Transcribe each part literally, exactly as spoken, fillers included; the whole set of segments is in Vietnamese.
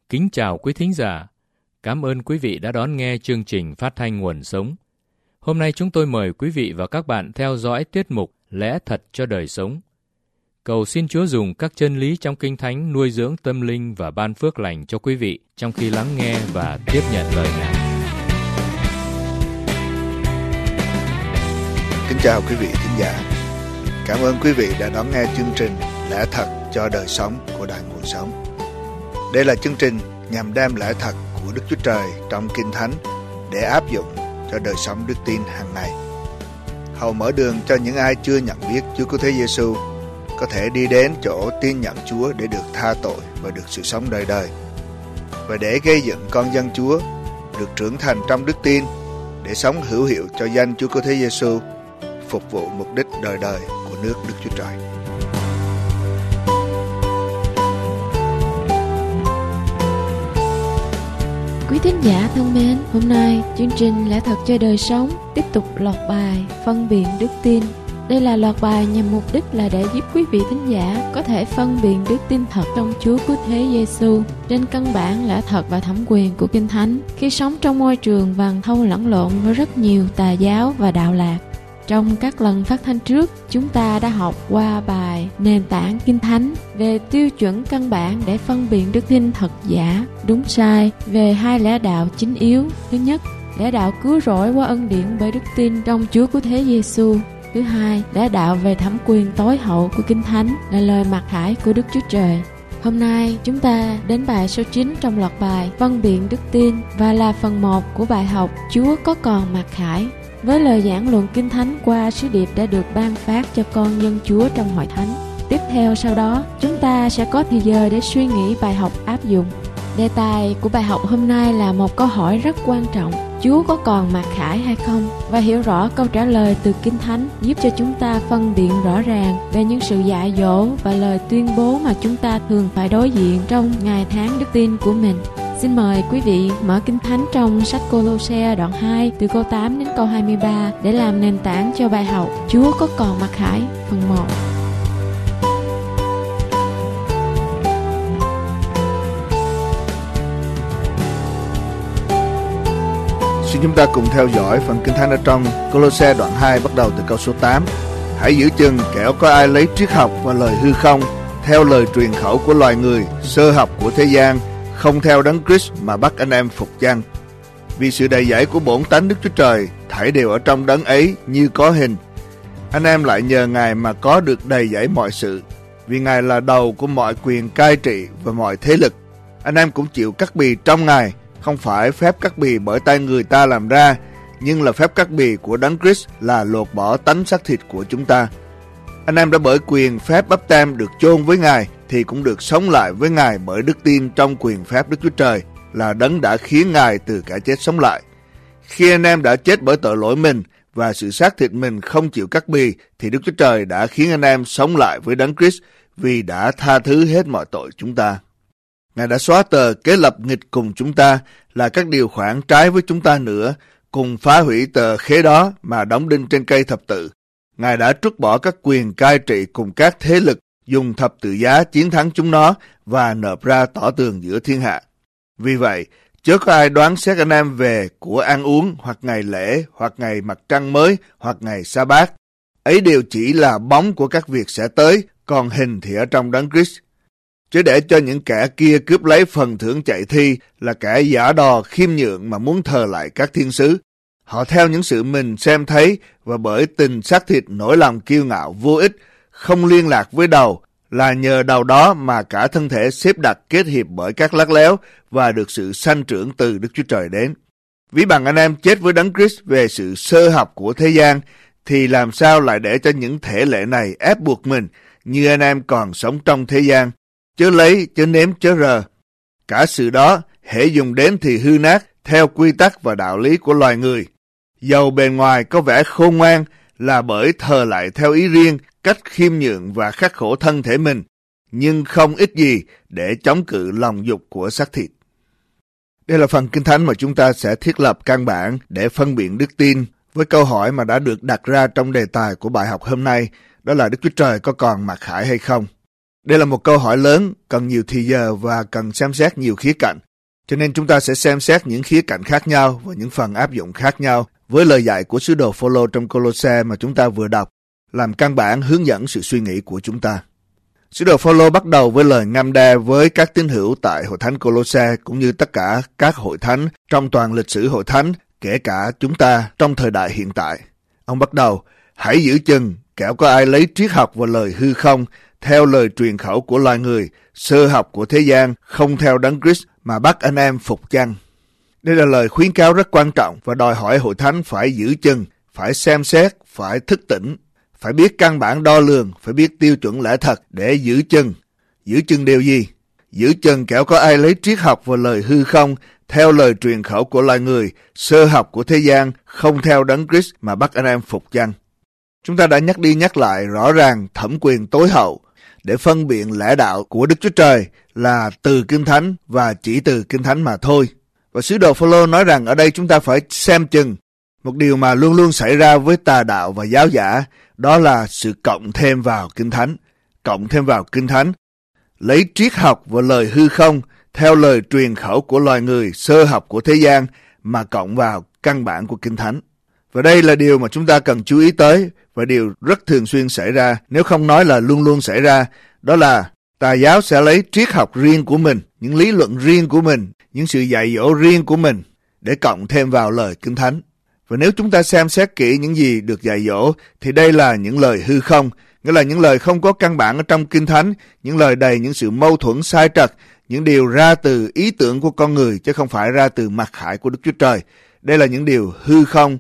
Kính chào quý thính giả. Cảm ơn quý vị đã đón nghe chương trình phát thanh Nguồn Sống. Hôm nay chúng tôi mời quý vị và các bạn theo dõi tiết mục Lẽ Thật cho Đời Sống. Cầu xin Chúa dùng các chân lý trong Kinh Thánh nuôi dưỡng tâm linh và ban phước lành cho quý vị trong khi lắng nghe và tiếp nhận lời Ngài. Kính chào quý vị thính giả. Cảm ơn quý vị đã đón nghe chương trình Lẽ Thật cho Đời Sống của Đài Nguồn Sống. Đây là chương trình nhằm đem lẽ thật của Đức Chúa Trời trong Kinh Thánh để áp dụng cho đời sống đức tin hàng ngày. Hầu mở đường cho những ai chưa nhận biết Chúa Cứu Thế Giêsu có thể đi đến chỗ tin nhận Chúa để được tha tội và được sự sống đời đời, và để gây dựng con dân Chúa được trưởng thành trong đức tin để sống hữu hiệu cho danh Chúa Cứu Thế Giêsu, phục vụ mục đích đời đời của nước Đức Chúa Trời. Quý thính giả thân mến, hôm nay chương trình Lẽ Thật cho Đời Sống tiếp tục loạt bài phân biệt đức tin. Đây là loạt bài nhằm mục đích là để giúp quý vị thính giả có thể phân biệt đức tin thật trong Chúa Cứu Thế Giêsu trên căn bản lẽ thật và thẩm quyền của Kinh Thánh khi sống trong môi trường vàng thâu lẫn lộn với rất nhiều tà giáo và đạo lạc. Trong các lần phát thanh trước, chúng ta đã học qua bài Nền tảng Kinh Thánh về tiêu chuẩn căn bản để phân biệt đức tin thật giả, đúng sai về hai lẽ đạo chính yếu. Thứ nhất, lẽ đạo cứu rỗi qua ân điển bởi đức tin trong Chúa Cứu Thế Giêsu. Thứ hai, lẽ đạo về thẩm quyền tối hậu của Kinh Thánh là lời mặc khải của Đức Chúa Trời. Hôm nay chúng ta đến bài số chín trong loạt bài phân biệt đức tin và là phần một của bài học Chúa có còn mặc khải, với lời giảng luận Kinh Thánh qua sứ điệp đã được ban phát cho con dân Chúa trong hội thánh. Tiếp theo sau đó, chúng ta sẽ có thời giờ để suy nghĩ bài học áp dụng. Đề tài của bài học hôm nay là một câu hỏi rất quan trọng: Chúa có còn mặc khải hay không? Và hiểu rõ câu trả lời từ Kinh Thánh giúp cho chúng ta phân biệt rõ ràng về những sự dạy dỗ và lời tuyên bố mà chúng ta thường phải đối diện trong ngày tháng đức tin của mình. Xin mời quý vị mở Kinh Thánh trong sách Cô-lô-se đoạn hai từ câu tám đến câu hai mươi ba để làm nền tảng cho bài học Chúa có còn mặc khải phần một. Xin chúng ta cùng theo dõi phần Kinh Thánh ở trong Cô-lô-se đoạn hai bắt đầu từ câu số tám. Hãy giữ chừng kẻo có ai lấy triết học và lời hư không, theo lời truyền khẩu của loài người, sơ học của thế gian, không theo Đấng Christ mà bắt anh em phục chăng. Vì sự đầy dẫy của bổn tánh Đức Chúa Trời thảy đều ở trong Đấng ấy như có hình. Anh em lại nhờ Ngài mà có được đầy dẫy mọi sự, vì Ngài là đầu của mọi quyền cai trị và mọi thế lực. Anh em cũng chịu cắt bì trong Ngài, không phải phép cắt bì bởi tay người ta làm ra, nhưng là phép cắt bì của Đấng Christ là lột bỏ tánh xác thịt của chúng ta. Anh em đã bởi quyền phép báp têm được chôn với Ngài, thì cũng được sống lại với Ngài bởi đức tin trong quyền phép Đức Chúa Trời, là Đấng đã khiến Ngài từ kẻ chết sống lại. Khi anh em đã chết bởi tội lỗi mình và sự xác thịt mình không chịu cắt bì, thì Đức Chúa Trời đã khiến anh em sống lại với Đấng Christ, vì đã tha thứ hết mọi tội chúng ta. Ngài đã xóa tờ kế lập nghịch cùng chúng ta, là các điều khoản trái với chúng ta nữa, cùng phá hủy tờ khế đó mà đóng đinh trên cây thập tự. Ngài đã trút bỏ các quyền cai trị cùng các thế lực, dùng thập tự giá chiến thắng chúng nó và nộp ra tỏ tường giữa thiên hạ. Vì vậy, chớ có ai đoán xét anh em về của ăn uống, hoặc ngày lễ, hoặc ngày mặt trăng mới, hoặc ngày sa bát. Ấy đều chỉ là bóng của các việc sẽ tới, còn hình thì ở trong Đấng Christ. Chứ để cho những kẻ kia cướp lấy phần thưởng chạy thi, là kẻ giả đò khiêm nhượng mà muốn thờ lại các thiên sứ. Họ theo những sự mình xem thấy, và bởi tình xác thịt nổi lòng kiêu ngạo vô ích, không liên lạc với đầu, là nhờ đầu đó mà cả thân thể xếp đặt kết hiệp bởi các lắt léo và được sự sanh trưởng từ Đức Chúa Trời đến. Ví bằng anh em chết với Đấng Christ về sự sơ học của thế gian, thì làm sao lại để cho những thể lệ này ép buộc mình, như anh em còn sống trong thế gian, chớ lấy, chớ nếm, chớ rờ. Cả sự đó, hễ dùng đến thì hư nát, theo quy tắc và đạo lý của loài người. Dầu bề ngoài có vẻ khôn ngoan, là bởi thờ lại theo ý riêng, cách khiêm nhượng và khắc khổ thân thể mình, nhưng không ích gì để chống cự lòng dục của xác thịt. Đây là phần Kinh Thánh mà chúng ta sẽ thiết lập căn bản để phân biệt đức tin với câu hỏi mà đã được đặt ra trong đề tài của bài học hôm nay, đó là Đức Chúa Trời có còn mặc khải hay không? Đây là một câu hỏi lớn, cần nhiều thì giờ và cần xem xét nhiều khía cạnh. Cho nên chúng ta sẽ xem xét những khía cạnh khác nhau và những phần áp dụng khác nhau với lời dạy của sứ đồ Phôlô trong Cô-lô-se mà chúng ta vừa đọc, làm căn bản hướng dẫn sự suy nghĩ của chúng ta. Sứ đồ Phôlô bắt đầu với lời ngâm đe với các tín hữu tại hội thánh Cô-lô-se cũng như tất cả các hội thánh trong toàn lịch sử hội thánh, kể cả chúng ta trong thời đại hiện tại. Ông bắt đầu, hãy giữ chừng, kẻo có ai lấy triết học và lời hư không, theo lời truyền khẩu của loài người, sơ học của thế gian, không theo Đấng Christ mà bắt anh em phục chăng. Đây là lời khuyến cáo rất quan trọng và đòi hỏi hội thánh phải giữ chừng, phải xem xét, phải thức tỉnh, phải biết căn bản đo lường, phải biết tiêu chuẩn lẽ thật để giữ chừng. Giữ chừng điều gì? Giữ chừng kẻo có ai lấy triết học và lời hư không, theo lời truyền khẩu của loài người, sơ học của thế gian, không theo Đấng Christ mà bắt anh em phục chăng. Chúng ta đã nhắc đi nhắc lại rõ ràng thẩm quyền tối hậu để phân biện lẽ đạo của Đức Chúa Trời là từ Kinh Thánh và chỉ từ Kinh Thánh mà thôi. Và sứ đồ Phôlô nói rằng ở đây chúng ta phải xem chừng. Một điều mà luôn luôn xảy ra với tà đạo và giáo giả, đó là sự cộng thêm vào Kinh Thánh. Cộng thêm vào Kinh Thánh. Lấy triết học và lời hư không, theo lời truyền khẩu của loài người, sơ học của thế gian, mà cộng vào căn bản của Kinh Thánh. Và đây là điều mà chúng ta cần chú ý tới, và điều rất thường xuyên xảy ra, nếu không nói là luôn luôn xảy ra, đó là tà giáo sẽ lấy triết học riêng của mình, những lý luận riêng của mình, những sự dạy dỗ riêng của mình để cộng thêm vào lời Kinh Thánh. Và nếu chúng ta xem xét kỹ những gì được dạy dỗ, thì đây là những lời hư không, nghĩa là những lời không có căn bản ở trong Kinh Thánh, những lời đầy những sự mâu thuẫn sai trật, những điều ra từ ý tưởng của con người chứ không phải ra từ mặc khải của Đức Chúa Trời. Đây là những điều hư không.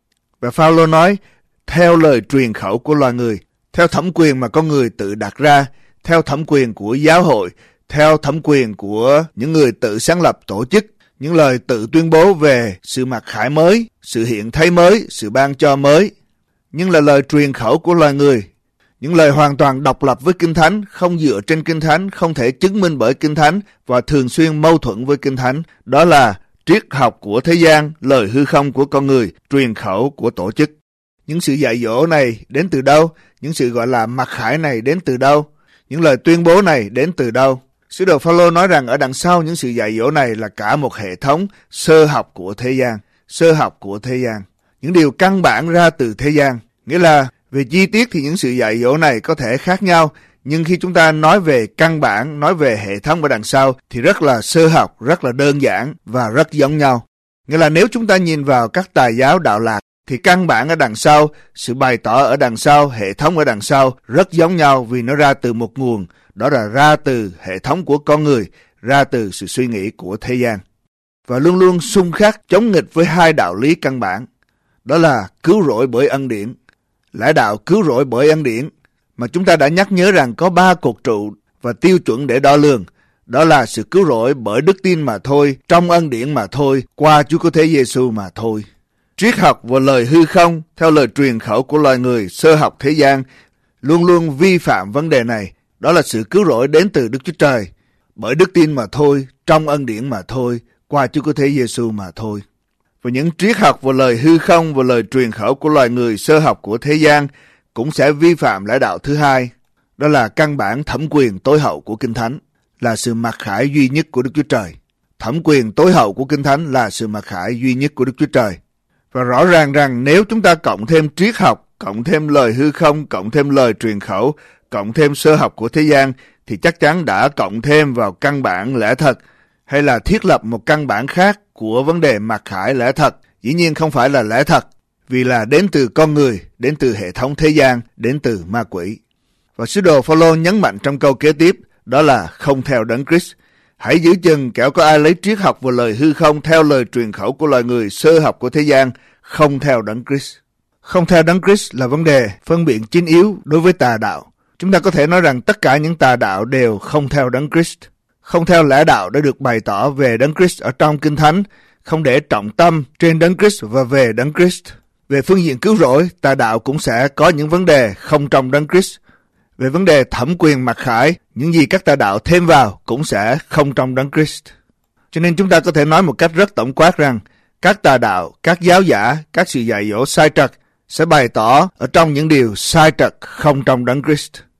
Và Phao-lô nói, theo lời truyền khẩu của loài người, theo thẩm quyền mà con người tự đặt ra, theo thẩm quyền của giáo hội, theo thẩm quyền của những người tự sáng lập tổ chức, những lời tự tuyên bố về sự mặc khải mới, sự hiện thấy mới, sự ban cho mới. Nhưng là lời truyền khẩu của loài người, những lời hoàn toàn độc lập với Kinh Thánh, không dựa trên Kinh Thánh, không thể chứng minh bởi Kinh Thánh và thường xuyên mâu thuẫn với Kinh Thánh. Đó là triết học của thế gian, lời hư không của con người, truyền khẩu của tổ chức. Những sự dạy dỗ này đến từ đâu? Những sự gọi là mặc khải này đến từ đâu? Những lời tuyên bố này đến từ đâu? Sứ đồ Phao-lô nói rằng ở đằng sau những sự dạy dỗ này là cả một hệ thống sơ học của thế gian, sơ học của thế gian. Những điều căn bản ra từ thế gian. Nghĩa là về chi tiết thì những sự dạy dỗ này có thể khác nhau, nhưng khi chúng ta nói về căn bản, nói về hệ thống ở đằng sau thì rất là sơ học, rất là đơn giản và rất giống nhau. Nghĩa là nếu chúng ta nhìn vào các tài giáo đạo lạc thì căn bản ở đằng sau, sự bày tỏ ở đằng sau, hệ thống ở đằng sau rất giống nhau vì nó ra từ một nguồn, đó là ra từ hệ thống của con người, ra từ sự suy nghĩ của thế gian. Và luôn luôn xung khắc chống nghịch với hai đạo lý căn bản, đó là cứu rỗi bởi ân điển. Lẽ đạo cứu rỗi bởi ân điển mà chúng ta đã nhắc nhớ rằng có ba cột trụ và tiêu chuẩn để đo lường, đó là sự cứu rỗi bởi đức tin mà thôi, trong ân điển mà thôi, qua Chúa Cứu Thế Giêsu mà thôi. Triết học và lời hư không, theo lời truyền khẩu của loài người, sơ học thế gian, luôn luôn vi phạm vấn đề này. Đó là sự cứu rỗi đến từ Đức Chúa Trời, bởi đức tin mà thôi, trong ân điển mà thôi, qua Chúa Cứu Thế Giêsu mà thôi. Và những triết học và lời hư không và lời truyền khẩu của loài người, sơ học của thế gian cũng sẽ vi phạm lẽ đạo thứ hai, đó là căn bản thẩm quyền tối hậu của Kinh Thánh, là sự mặc khải duy nhất của Đức Chúa Trời. Thẩm quyền tối hậu của Kinh Thánh là sự mặc khải duy nhất của Đức Chúa Trời. Và rõ ràng rằng nếu chúng ta cộng thêm triết học, cộng thêm lời hư không, cộng thêm lời truyền khẩu, cộng thêm sơ học của thế gian, thì chắc chắn đã cộng thêm vào căn bản lẽ thật, hay là thiết lập một căn bản khác của vấn đề mặc khải lẽ thật. Dĩ nhiên không phải là lẽ thật, vì là đến từ con người, đến từ hệ thống thế gian, đến từ ma quỷ. Và sứ đồ Phao-lô nhấn mạnh trong câu kế tiếp, đó là không theo Đấng Christ. Hãy giữ chừng kẻo có ai lấy triết học và lời hư không, theo lời truyền khẩu của loài người, sơ học của thế gian, không theo Đấng Christ. Không theo Đấng Christ là vấn đề phân biện chính yếu đối với tà đạo. Chúng ta có thể nói rằng tất cả những tà đạo đều không theo Đấng Christ, không theo lẽ đạo đã được bày tỏ về Đấng Christ ở trong Kinh Thánh, không để trọng tâm trên Đấng Christ và về Đấng Christ. Về phương diện cứu rỗi, tà đạo cũng sẽ có những vấn đề không trong Đấng Christ. Về vấn đề thẩm quyền mặc khải, những gì các tà đạo thêm vào cũng sẽ không trong Đấng Christ. Cho nên chúng ta có thể nói một cách rất tổng quát rằng các tà đạo, các giáo giả, các sự dạy dỗ sai trật sẽ bày tỏ ở trong những điều sai trật không trong Đấng Christ.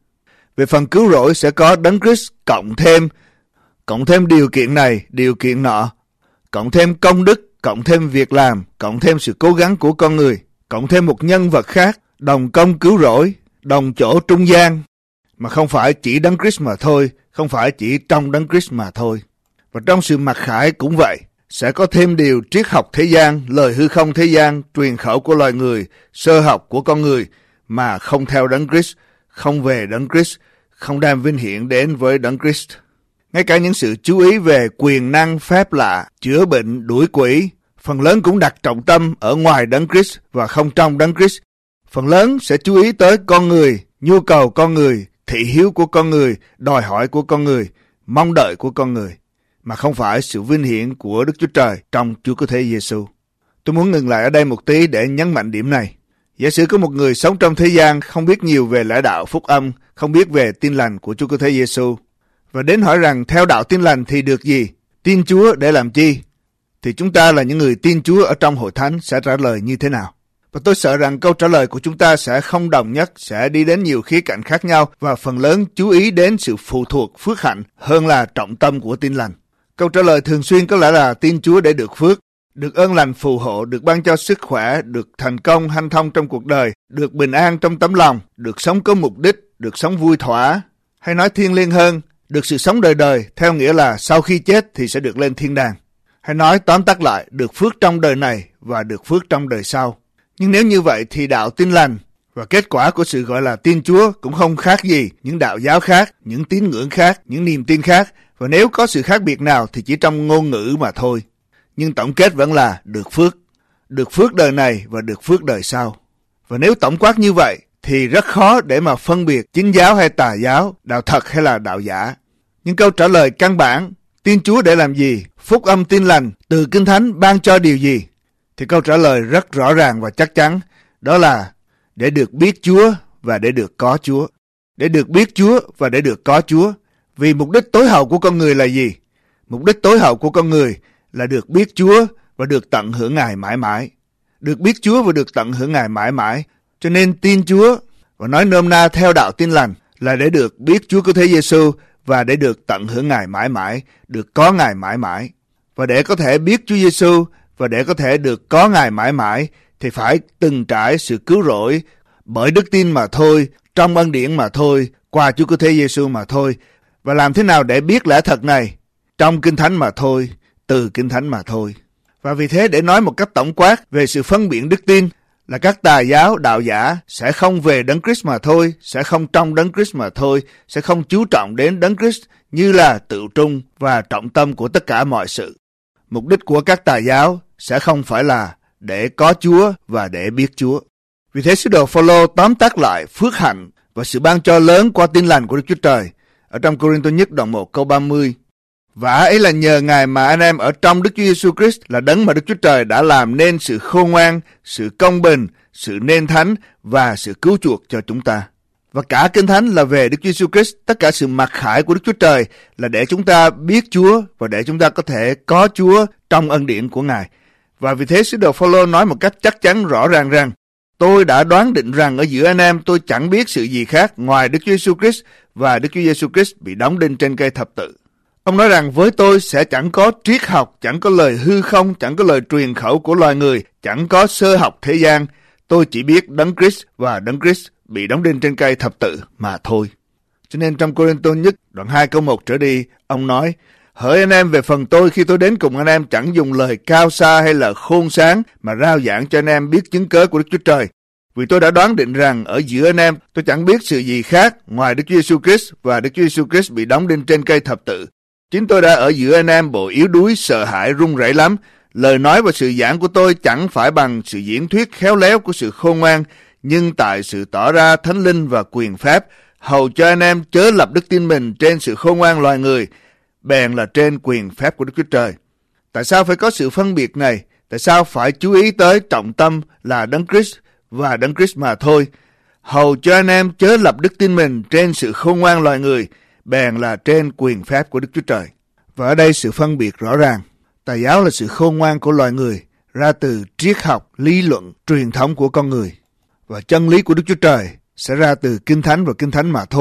Về phần cứu rỗi sẽ có Đấng Christ cộng thêm, cộng thêm điều kiện này, điều kiện nọ, cộng thêm công đức, cộng thêm việc làm, cộng thêm sự cố gắng của con người, cộng thêm một nhân vật khác, đồng công cứu rỗi, đồng chỗ trung gian, mà không phải chỉ Đấng Christ mà thôi, không phải chỉ trong Đấng Christ mà thôi. Và trong sự mặc khải cũng vậy, sẽ có thêm điều triết học thế gian, lời hư không thế gian, truyền khẩu của loài người, sơ học của con người, mà không theo Đấng Christ, không về Đấng Christ, không đem vinh hiển đến với Đấng Christ. Ngay cả những sự chú ý về quyền năng phép lạ, chữa bệnh, đuổi quỷ, phần lớn cũng đặt trọng tâm ở ngoài Đấng Christ và không trong Đấng Christ. Phần lớn sẽ chú ý tới con người, nhu cầu con người, thị hiếu của con người, đòi hỏi của con người, mong đợi của con người, mà không phải sự vinh hiển của Đức Chúa Trời trong Chúa Cứu Thế Giêsu. Tôi muốn ngừng lại ở đây một tí để nhấn mạnh điểm này. Giả sử có một người sống trong thế gian không biết nhiều về lẽ đạo phúc âm, không biết về tin lành của Chúa Cứu Thế Giêsu, và đến hỏi rằng theo đạo tin lành thì được gì? Tin Chúa để làm chi? Thì chúng ta là những người tin Chúa ở trong hội thánh sẽ trả lời như thế nào? Và tôi sợ rằng câu trả lời của chúng ta sẽ không đồng nhất, sẽ đi đến nhiều khía cạnh khác nhau và phần lớn chú ý đến sự phụ thuộc phước hạnh hơn là trọng tâm của tin lành. Câu trả lời thường xuyên có lẽ là tin Chúa để được phước, được ơn lành phù hộ, được ban cho sức khỏe, được thành công hanh thông trong cuộc đời, được bình an trong tấm lòng, được sống có mục đích, được sống vui thỏa, hay nói thiêng liêng hơn, được sự sống đời đời, theo nghĩa là sau khi chết thì sẽ được lên thiên đàng. Hay nói tóm tắt lại, được phước trong đời này và được phước trong đời sau. Nhưng nếu như vậy thì đạo tin lành và kết quả của sự gọi là tin Chúa cũng không khác gì những đạo giáo khác, những tín ngưỡng khác, những niềm tin khác, và nếu có sự khác biệt nào thì chỉ trong ngôn ngữ mà thôi. Nhưng tổng kết vẫn là được phước, được phước đời này và được phước đời sau. Và nếu tổng quát như vậy thì rất khó để mà phân biệt chính giáo hay tà giáo, đạo thật hay là đạo giả. Nhưng câu trả lời căn bản, tin Chúa để làm gì, phúc âm tin lành từ Kinh Thánh ban cho điều gì, thì câu trả lời rất rõ ràng và chắc chắn, đó là để được biết Chúa và để được có Chúa. Để được biết Chúa và để được có Chúa. Vì mục đích tối hậu của con người là gì? Mục đích tối hậu của con người là được biết Chúa và được tận hưởng Ngài mãi mãi. Được biết Chúa và được tận hưởng Ngài mãi mãi. Cho nên tin Chúa, và nói nôm na theo đạo tin lành, là để được biết Chúa Cứu Thế Giêsu và để được tận hưởng Ngài mãi mãi, được có Ngài mãi mãi. Và để có thể biết Chúa Giêsu và để có thể được có Ngài mãi mãi thì phải từng trải sự cứu rỗi bởi đức tin mà thôi, trong ân điển mà thôi, qua Chúa Cứu Thế Giêsu mà thôi. Và làm thế nào để biết lẽ thật này? Trong Kinh Thánh mà thôi, từ Kinh Thánh mà thôi. Và vì thế để nói một cách tổng quát về sự phân biệt đức tin là các tà giáo, đạo giả sẽ không về Đấng Christ mà thôi, sẽ không trong Đấng Christ mà thôi, sẽ không chú trọng đến Đấng Christ như là tự trung và trọng tâm của tất cả mọi sự. Mục đích của các tà giáo sẽ không phải là để có Chúa và để biết Chúa. Vì thế sứ đồ Phao-lô tóm tắt lại phước hạnh và sự ban cho lớn qua tin lành của Đức Chúa Trời ở trong Cô-rinh-tô nhất đoạn một câu ba mươi. Và ấy là nhờ Ngài mà anh em ở trong Đức Chúa Giêsu Christ là đấng mà Đức Chúa Trời đã làm nên sự khôn ngoan, sự công bình, sự nên thánh và sự cứu chuộc cho chúng ta. Và cả Kinh Thánh là về Đức Chúa Giêsu Christ, tất cả sự mặc khải của Đức Chúa Trời là để chúng ta biết Chúa và để chúng ta có thể có Chúa trong ân điển của Ngài. Và vì thế sứ đồ Phao-lô nói một cách chắc chắn rõ ràng rằng tôi đã đoán định rằng ở giữa anh em tôi chẳng biết sự gì khác ngoài Đức Chúa Giêsu Christ và Đức Chúa Giêsu Christ bị đóng đinh trên cây thập tự. Ông nói rằng với tôi sẽ chẳng có triết học, chẳng có lời hư không, chẳng có lời truyền khẩu của loài người, chẳng có sơ học thế gian. Tôi chỉ biết Đấng Christ và Đấng Christ bị đóng đinh trên cây thập tự mà thôi. Cho nên trong Cô-rinh-tô nhất đoạn hai câu một trở đi, ông nói: hỡi anh em, về phần tôi khi tôi đến cùng anh em chẳng dùng lời cao xa hay là khôn sáng mà rao giảng cho anh em biết chứng cớ của Đức Chúa Trời. Vì tôi đã đoán định rằng ở giữa anh em tôi chẳng biết sự gì khác ngoài Đức Chúa Giêsu Christ và Đức Chúa Giêsu Christ bị đóng đinh trên cây thập tự. Chính tôi đã ở giữa anh em bộ yếu đuối, sợ hãi, run rẩy lắm. Lời nói và sự giảng của tôi chẳng phải bằng sự diễn thuyết khéo léo của sự khôn ngoan, nhưng tại sự tỏ ra thánh linh và quyền phép, hầu cho anh em chớ lập đức tin mình trên sự khôn ngoan loài người, bèn là trên quyền phép của Đức Chúa Trời. Tại sao phải có sự phân biệt này? Tại sao phải chú ý tới trọng tâm là Đấng Christ và Đấng Christ mà thôi? Hầu cho anh em chớ lập đức tin mình trên sự khôn ngoan loài người, bèn là trên quyền phép của Đức Chúa Trời. Và ở đây sự phân biệt rõ ràng. Tà giáo là sự khôn ngoan của loài người, ra từ triết học, lý luận, truyền thống của con người. Và chân lý của Đức Chúa Trời sẽ ra từ Kinh Thánh và Kinh Thánh mà thôi.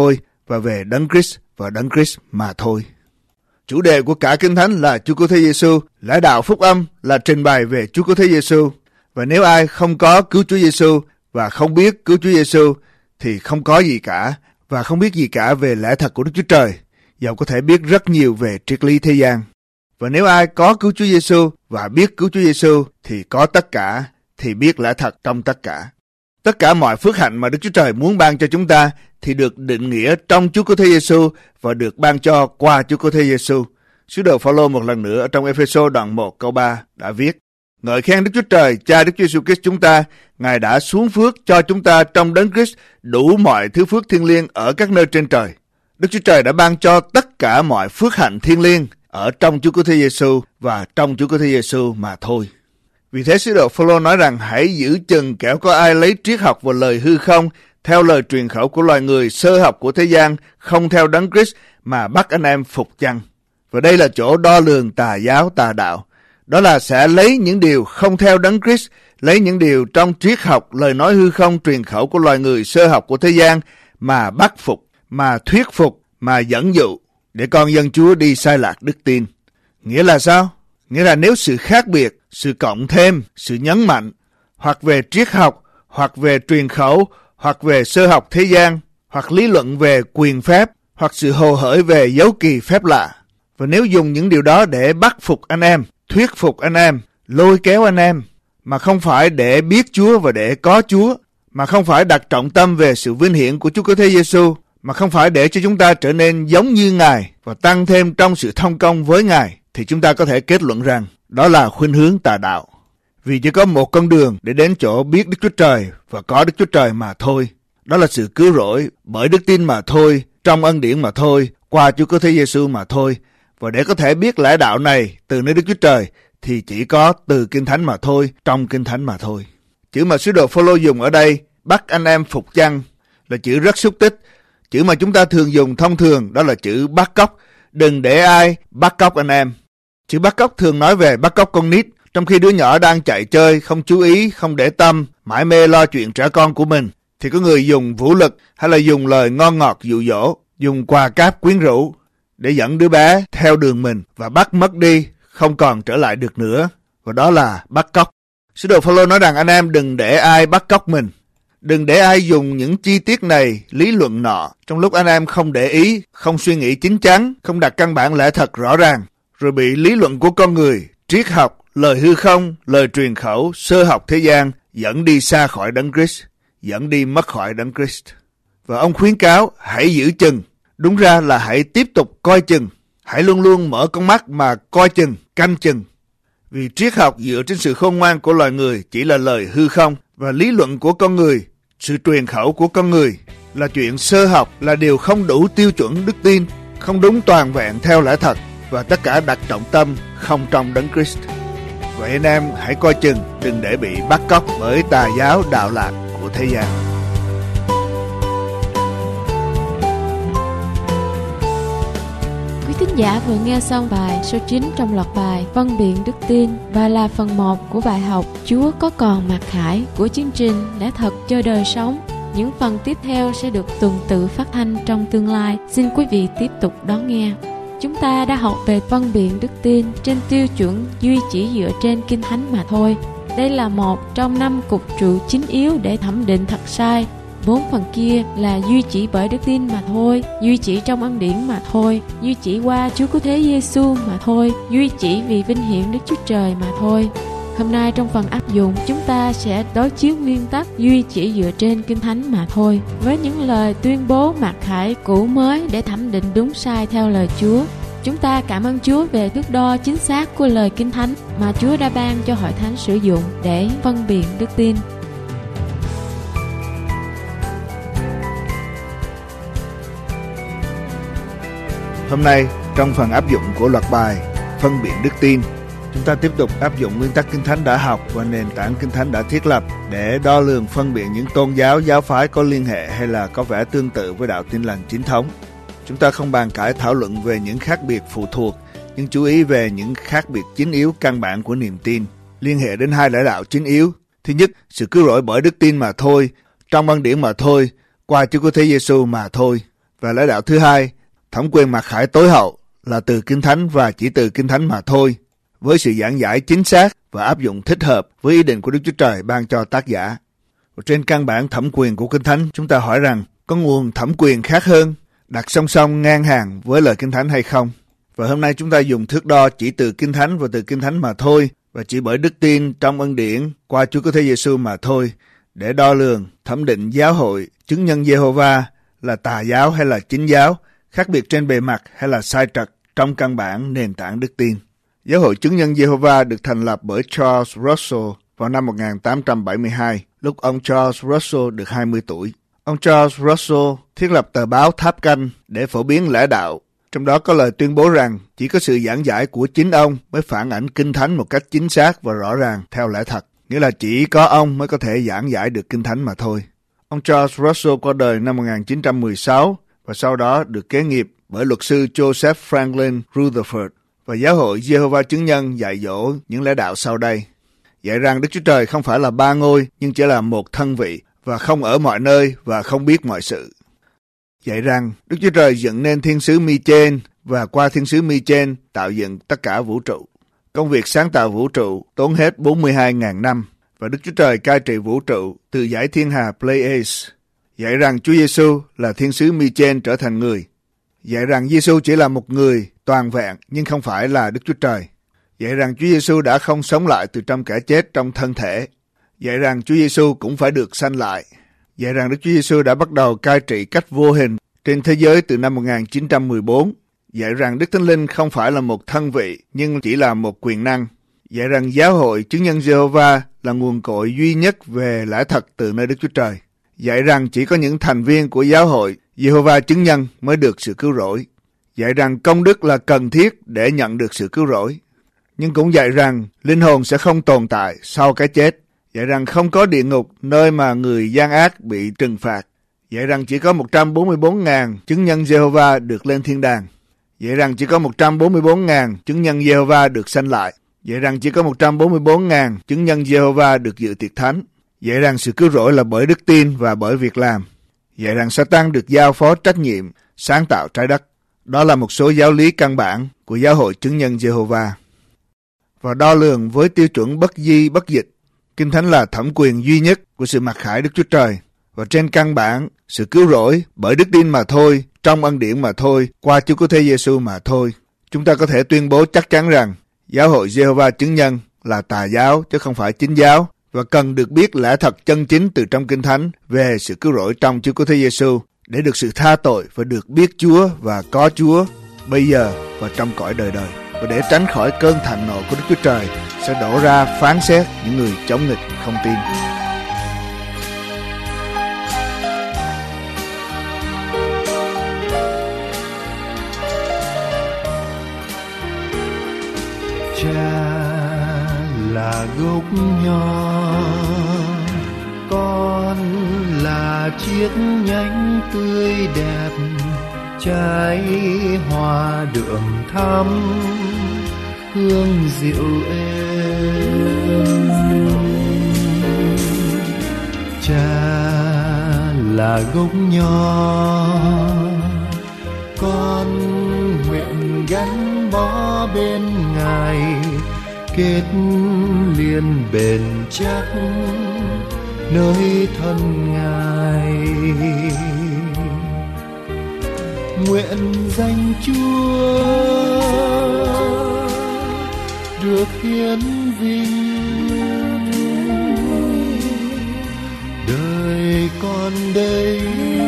và về Đấng Christ và Đấng Christ mà thôi. Chủ đề của cả Kinh Thánh là Chúa Cứu Thế Giêsu, lẽ đạo phúc âm là trình bày về Chúa Cứu Thế Giêsu. Và nếu ai không có cứu Chúa Giêsu và không biết cứu Chúa Giêsu thì không có gì cả và không biết gì cả về lẽ thật của Đức Chúa Trời, dầu có thể biết rất nhiều về triết lý thế gian. Và nếu ai có cứu Chúa Giêsu và biết cứu Chúa Giêsu thì có tất cả, thì biết lẽ thật trong tất cả. Tất cả mọi phước hạnh mà Đức Chúa Trời muốn ban cho chúng ta thì được định nghĩa trong Chúa Cứu Thế Giêsu và được ban cho qua Chúa Cứu Thế Giêsu. Sứ đồ Phao-lô một lần nữa ở trong Ê-phê-sô đoạn một câu ba đã viết: Ngợi khen Đức Chúa Trời, Cha Đức Chúa Giêsu Christ chúng ta, Ngài đã xuống phước cho chúng ta trong Đấng Christ đủ mọi thứ phước thiêng liêng ở các nơi trên trời. Đức Chúa Trời đã ban cho tất cả mọi phước hạnh thiêng liêng ở trong Chúa Cứu Thế Giêsu và trong Chúa Cứu Thế Giêsu mà thôi. Vì thế sứ đồ Phao-lô nói rằng hãy giữ chừng kẻo có ai lấy triết học và lời hư không theo lời truyền khẩu của loài người sơ học của thế gian, không theo Đấng Christ mà bắt anh em phục chăng. Và đây là chỗ đo lường tà giáo tà đạo. Đó là sẽ lấy những điều không theo Đấng Christ, lấy những điều trong triết học, lời nói hư không truyền khẩu của loài người sơ học của thế gian mà bắt phục, mà thuyết phục, mà dẫn dụ để con dân Chúa đi sai lạc đức tin. Nghĩa là sao? Nghĩa là nếu sự khác biệt, sự cộng thêm, sự nhấn mạnh, hoặc về triết học, hoặc về truyền khẩu, hoặc về sơ học thế gian, hoặc lý luận về quyền phép, hoặc sự hồ hởi về dấu kỳ phép lạ. Và nếu dùng những điều đó để bắt phục anh em, thuyết phục anh em, lôi kéo anh em, mà không phải để biết Chúa và để có Chúa, mà không phải đặt trọng tâm về sự vinh hiển của Chúa Cứu Thế Giêsu, mà không phải để cho chúng ta trở nên giống như Ngài và tăng thêm trong sự thông công với Ngài, thì chúng ta có thể kết luận rằng đó là khuynh hướng tà đạo. Vì chỉ có một con đường để đến chỗ biết Đức Chúa Trời và có Đức Chúa Trời mà thôi. Đó là sự cứu rỗi bởi đức tin mà thôi, trong ân điển mà thôi, qua Chúa Cứu Thế Giêsu mà thôi. Và để có thể biết lẽ đạo này từ nơi Đức Chúa Trời thì chỉ có từ Kinh Thánh mà thôi, trong Kinh Thánh mà thôi. Chữ mà sứ đồ Phao-lô dùng ở đây, bắt anh em phục chăng, là chữ rất xúc tích. Chữ mà chúng ta thường dùng thông thường đó là chữ bắt cóc. Đừng để ai bắt cóc anh em. Chữ bắt cóc thường nói về bắt cóc con nít, trong khi đứa nhỏ đang chạy chơi, không chú ý, không để tâm, mải mê lo chuyện trẻ con của mình, thì có người dùng vũ lực hay là dùng lời ngon ngọt dụ dỗ, dùng quà cáp quyến rũ để dẫn đứa bé theo đường mình và bắt mất đi, không còn trở lại được nữa. Và đó là bắt cóc. Sứ đồ Phao-lô nói rằng anh em đừng để ai bắt cóc mình. Đừng để ai dùng những chi tiết này, lý luận nọ, trong lúc anh em không để ý, không suy nghĩ chín chắn, không đặt căn bản lẽ thật rõ ràng, rồi bị lý luận của con người, triết học, lời hư không, lời truyền khẩu, sơ học thế gian dẫn đi xa khỏi Đấng Christ, dẫn đi mất khỏi Đấng Christ. Và ông khuyến cáo hãy giữ chừng, đúng ra là hãy tiếp tục coi chừng, hãy luôn luôn mở con mắt mà coi chừng, canh chừng. Vì triết học dựa trên sự khôn ngoan của loài người chỉ là lời hư không, và lý luận của con người, sự truyền khẩu của con người là chuyện sơ học, là điều không đủ tiêu chuẩn đức tin, không đúng toàn vẹn theo lẽ thật, và tất cả đặt trọng tâm không trong Đấng Christ. Vậy anh em hãy coi chừng, đừng để bị bắt cóc bởi tà giáo đạo lạc của thế gian. Quý thính giả vừa nghe xong bài số chín trong loạt bài Phân biện đức tin và là phần một của bài học Chúa có còn mặc khải của chương trình Lẽ thật cho đời sống. Những phần tiếp theo sẽ được tuần tự phát thanh trong tương lai. Xin quý vị tiếp tục đón nghe. Chúng ta đã học về phân biện đức tin trên tiêu chuẩn duy chỉ dựa trên Kinh Thánh mà thôi. Đây là một trong năm cục trụ chính yếu để thẩm định thật sai. Bốn phần kia là duy chỉ bởi đức tin mà thôi, duy chỉ trong ân điển mà thôi, duy chỉ qua Chúa Cứu Thế Giêsu mà thôi, duy chỉ vì vinh hiển Đức Chúa Trời mà thôi. Hôm nay trong phần áp dụng, chúng ta sẽ đối chiếu nguyên tắc duy chỉ dựa trên Kinh Thánh mà thôi, với những lời tuyên bố mặc khải cũ mới để thẩm định đúng sai theo lời Chúa. Chúng ta cảm ơn Chúa về thước đo chính xác của lời Kinh Thánh mà Chúa đã ban cho hội thánh sử dụng để phân biện đức tin. Hôm nay, trong phần áp dụng của loạt bài Phân biện đức tin, chúng ta tiếp tục áp dụng nguyên tắc Kinh Thánh đã học và nền tảng Kinh Thánh đã thiết lập để đo lường phân biệt những tôn giáo, giáo phái có liên hệ hay là có vẻ tương tự với đạo Tin Lành chính thống. Chúng ta không bàn cãi thảo luận về những khác biệt phụ thuộc, nhưng chú ý về những khác biệt chính yếu căn bản của niềm tin, liên hệ đến hai lẽ đạo chính yếu. Thứ nhất, sự cứu rỗi bởi đức tin mà thôi, trong ân điển mà thôi, qua Chúa Cứu Thế Giêsu mà thôi. Và lẽ đạo thứ hai, thẩm quyền mặc khải tối hậu là từ Kinh Thánh và chỉ từ Kinh Thánh mà thôi, với sự giảng giải chính xác và áp dụng thích hợp với ý định của Đức Chúa Trời ban cho tác giả. Và trên căn bản thẩm quyền của Kinh Thánh, chúng ta hỏi rằng có nguồn thẩm quyền khác hơn, đặt song song ngang hàng với lời Kinh Thánh hay không? Và hôm nay chúng ta dùng thước đo chỉ từ Kinh Thánh và từ Kinh Thánh mà thôi, và chỉ bởi đức tin trong ân điển qua Chúa Cứu Thế Giêsu mà thôi, để đo lường, thẩm định giáo hội chứng nhân Giê-hô-va là tà giáo hay là chính giáo, khác biệt trên bề mặt hay là sai trật trong căn bản nền tảng đức tin. Giáo hội chứng nhân Giê-hô-va được thành lập bởi Charles Russell vào năm một nghìn tám trăm bảy mươi hai, lúc ông Charles Russell được hai mươi tuổi. Ông Charles Russell thiết lập tờ báo Tháp Canh để phổ biến lẽ đạo. Trong đó có lời tuyên bố rằng chỉ có sự giảng giải của chính ông mới phản ảnh Kinh Thánh một cách chính xác và rõ ràng theo lẽ thật. Nghĩa là chỉ có ông mới có thể giảng giải được Kinh Thánh mà thôi. Ông Charles Russell qua đời năm một nghìn chín trăm mười sáu và sau đó được kế nghiệp bởi luật sư Joseph Franklin Rutherford. Và giáo hội Giê-hô-va chứng nhân dạy dỗ những lẽ đạo sau đây. Dạy rằng Đức Chúa Trời không phải là ba ngôi nhưng chỉ là một thân vị và không ở mọi nơi và không biết mọi sự. Dạy rằng Đức Chúa Trời dựng nên thiên sứ Mi-trên và qua thiên sứ Mi-trên tạo dựng tất cả vũ trụ. Công việc sáng tạo vũ trụ tốn hết bốn mươi hai nghìn năm và Đức Chúa Trời cai trị vũ trụ từ dải thiên hà Pleiades. Dạy rằng Chúa Giêsu là thiên sứ Mi-trên trở thành người. Dạy rằng Giêsu chỉ là một người toàn vẹn nhưng không phải là Đức Chúa Trời. Dạy rằng Chúa Giêsu đã không sống lại từ trong kẻ chết trong thân thể. Dạy rằng Chúa Giêsu cũng phải được sanh lại. Dạy rằng Đức Chúa Giêsu đã bắt đầu cai trị cách vô hình trên thế giới từ năm một nghìn chín trăm mười bốn. Dạy rằng Đức Thánh Linh không phải là một thân vị nhưng chỉ là một quyền năng. Dạy rằng giáo hội chứng nhân Giê-hô-va là nguồn cội duy nhất về lẽ thật từ nơi Đức Chúa Trời. Dạy rằng chỉ có những thành viên của giáo hội Giê-hô-va chứng nhân mới được sự cứu rỗi. Dạy rằng công đức là cần thiết để nhận được sự cứu rỗi. Nhưng cũng dạy rằng linh hồn sẽ không tồn tại sau cái chết. Dạy rằng không có địa ngục nơi mà người gian ác bị trừng phạt. Dạy rằng chỉ có một trăm bốn mươi bốn nghìn chứng nhân Giê-hô-va được lên thiên đàng. Dạy rằng chỉ có một trăm bốn mươi bốn nghìn chứng nhân Giê-hô-va được sanh lại. Dạy rằng chỉ có một trăm bốn mươi bốn nghìn chứng nhân Giê-hô-va được dự tiệc thánh. Dạy rằng sự cứu rỗi là bởi đức tin và bởi việc làm. Dạy rằng Sa-tan được giao phó trách nhiệm sáng tạo trái đất. Đó là một số giáo lý căn bản của giáo hội chứng nhân Giê-hô-va. Và đo lường với tiêu chuẩn bất di bất dịch. Kinh Thánh là thẩm quyền duy nhất của sự mặc khải Đức Chúa Trời. Và trên căn bản, sự cứu rỗi bởi đức tin mà thôi, trong ân điển mà thôi, qua Chúa Cứu Thế Giêsu mà thôi. Chúng ta có thể tuyên bố chắc chắn rằng giáo hội Giê-hô-va chứng nhân là tà giáo chứ không phải chính giáo và cần được biết lẽ thật chân chính từ trong Kinh Thánh về sự cứu rỗi trong Chúa Cứu Thế Giêsu để được sự tha tội và được biết Chúa và có Chúa bây giờ và trong cõi đời đời. Và để tránh khỏi cơn thạnh nộ của Đức Chúa Trời sẽ đổ ra phán xét những người chống nghịch không tin. Cha là gốc nho, con là chiếc nhánh tươi đẹp, trái hoa đường thắm hương dịu êm. Cha là gốc nho, con nguyện gắn bó bên Ngài, kết liên bền chắc nơi thân Ngài. Nguyện danh Chúa được hiển vinh, đời con đây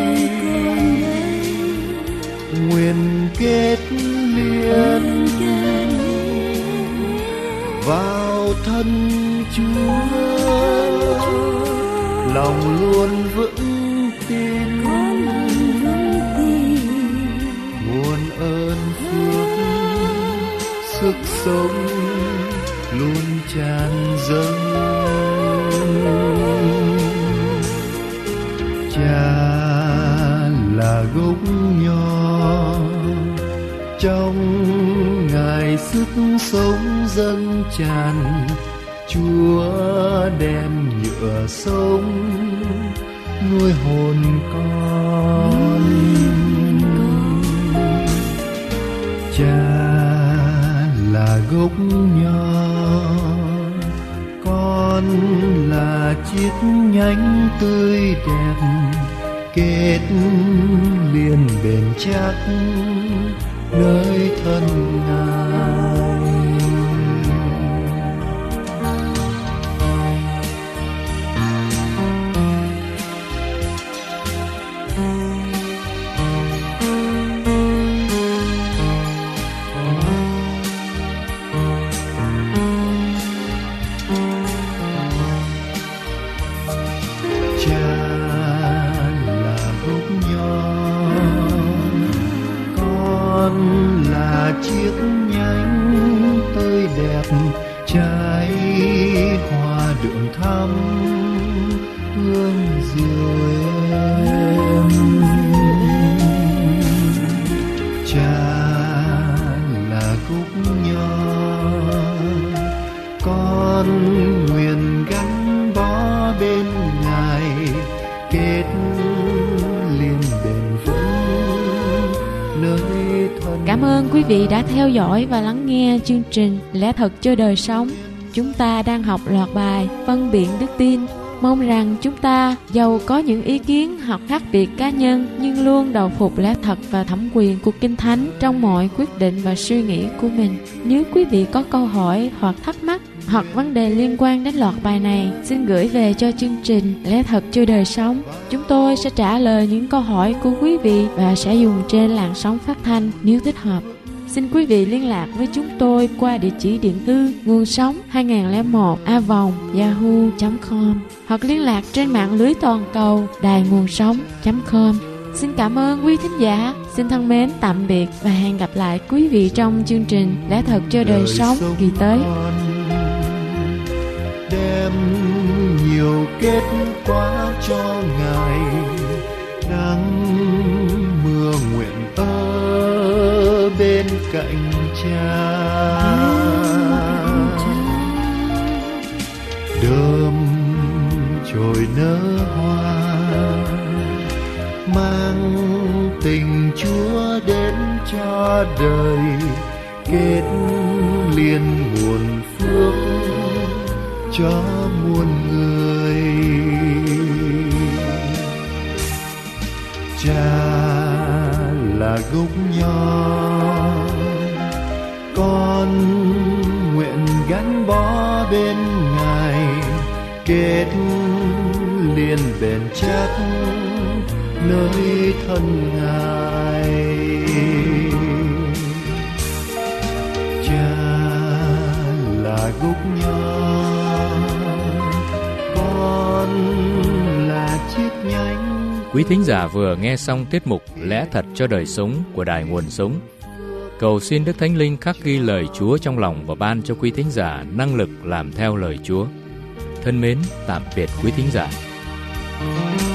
nguyện kết liên vào thân Chúa, lòng luôn vững tin nguồn ơn phước sức sống luôn tràn dâng. Cha là gốc nho, trong Ngài sức sống dâng tràn, Chúa đem nhựa sống nuôi hồn con. Cha là gốc nho, con là chiếc nhánh tươi đẹp, kết liền bền chắc nơi thân Ngài. Chiếc nhánh tươi đẹp, trái hoa đượm thắm hương diệu êm. Cha là gốc nho, con nguyện gắn bó bên Ngài, kết liền bền vững nơi. Cảm ơn quý vị đã theo dõi và lắng nghe chương trình Lẽ Thật Cho Đời Sống. Chúng ta đang học loạt bài phân biện đức tin. Mong rằng chúng ta dầu có những ý kiến hoặc khác biệt cá nhân, nhưng luôn đầu phục lẽ thật và thẩm quyền của Kinh Thánh trong mọi quyết định và suy nghĩ của mình. Nếu quý vị có câu hỏi hoặc thắc mắc hoặc vấn đề liên quan đến loạt bài này, xin gửi về cho chương trình Lẽ Thật Cho Đời Sống. Chúng tôi sẽ trả lời những câu hỏi của quý vị và sẽ dùng trên làn sóng phát thanh nếu thích hợp. Xin quý vị liên lạc với chúng tôi qua địa chỉ điện thư nguồn sống hai không không một a vòng yahoo chấm com hoặc liên lạc trên mạng lưới toàn cầu đài nguồn sống chấm com. Xin cảm ơn quý thính giả. Xin thân mến tạm biệt và hẹn gặp lại quý vị trong chương trình Lẽ Thật Cho Đời Sống kỳ tới. Đem nhiều kết quả cho Ngài, nắng mưa nguyện ở bên cạnh Cha. Đơm chồi nở hoa, mang tình Chúa đến cho đời, kết liền nguồn phước cho muôn người. Cha là gốc nho, con nguyện gắn bó bên Ngài, kết liền bền chắc nơi thân Ngài. Cha là gốc nho, con là chiếc nhánh. Quý thính giả vừa nghe xong tiết mục Lẽ Thật Cho Đời Sống của Đài Nguồn Sống. Cầu xin Đức Thánh Linh khắc ghi lời Chúa trong lòng và ban cho quý thính giả năng lực làm theo lời Chúa. Thân mến, tạm biệt quý thính giả.